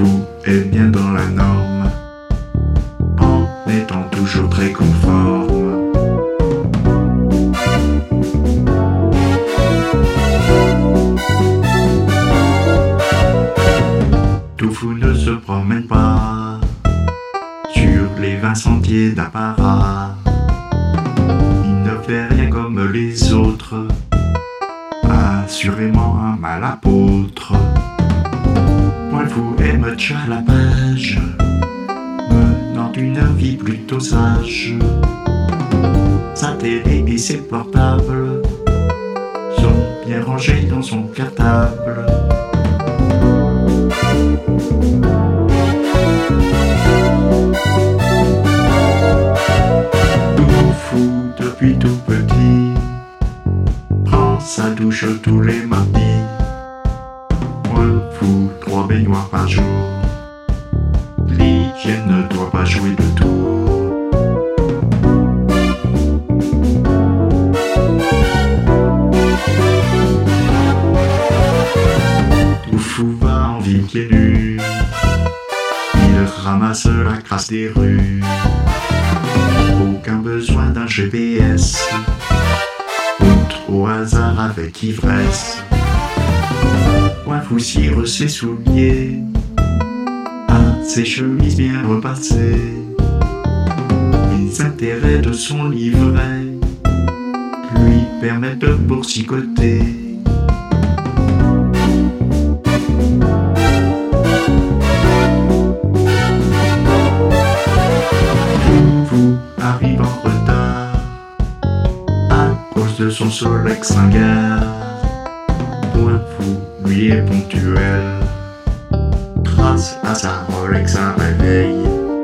fou est bien dans la norme, en étant toujours très conforme. Tout fou ne se promène pas sur les 20 sentiers d'apparat. Il ne fait rien comme les autres, assurément un mal apôtre. Point fou aime la page, menant une vie plutôt sage. Sa télé et ses portables sont bien rangés dans son cartable. Tout fou depuis tout petit, prend sa douche tous les mardis. Point fou, 3 baignoires par jour, l'hygiène ne doit pas jouer de tour. Tout fou va en ville pieds nus, il ramasse la crasse des rues. Aucun besoin d'un GPS, outre au hasard avec ivresse. Point fou cire ses souliers, à ses chemises bien repassées. Les intérêts de son livret lui permettent de boursicoter. Arrive en retard à cause de son Solex ringard. Point fou, lui est ponctuel grâce à sa Rolex à réveil.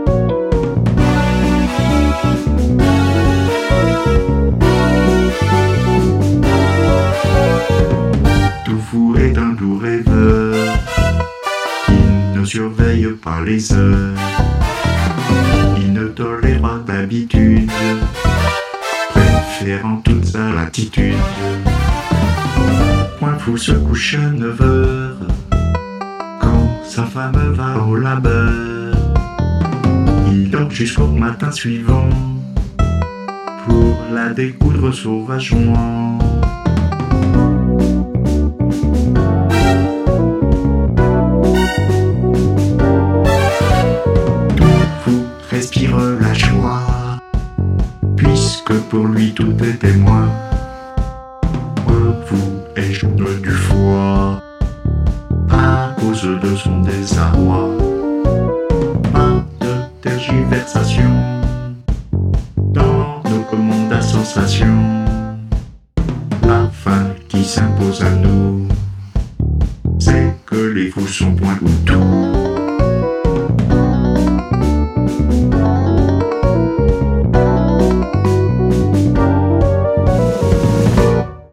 Tout fou est un doux rêveur qui ne surveille pas les heures. Il ne tolère pas d'habitude, préférant toute sa latitude. Point fou se couche à 9 heures, quand sa femme va au labeur. Il dort jusqu'au matin suivant, pour la découdre sauvagement. Respire la joie, puisque pour lui tout est témoin. Point fou est jaune du foie, à cause de son désarroi. Pas de tergiversation dans nos commandes à sensations. La fin qui s'impose à nous, c'est que les fous sont point ou tout.